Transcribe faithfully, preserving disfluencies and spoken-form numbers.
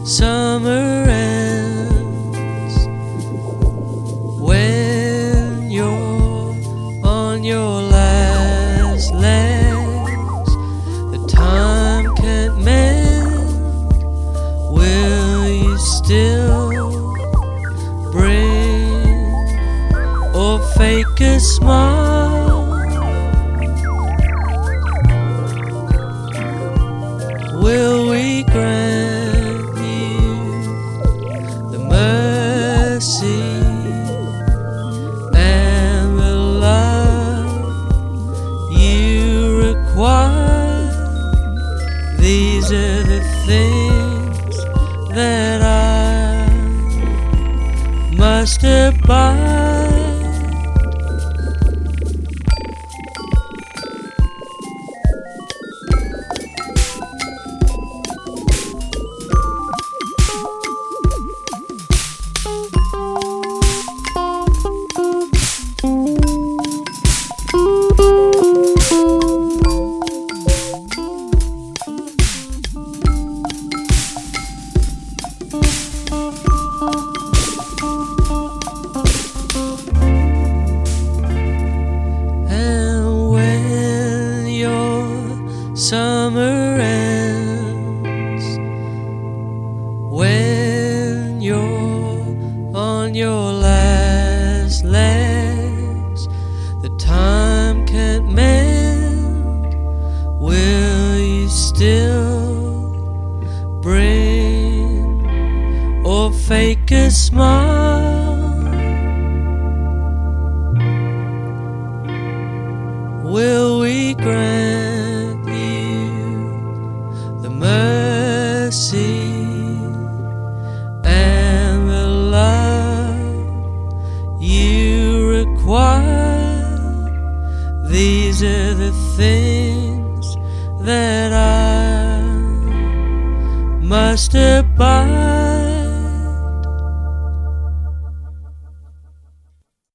summer ends, when you're on your last legs, the time can't mend. Will you still bring or fake a smile? Will we grant you the mercy and the love you require? These are the things that I must abide. Summer ends, when you're on your last legs, the time can't mend. Will you still bring or fake a smile? Will we grant the mercy and the love you require? These are the things that I must abide.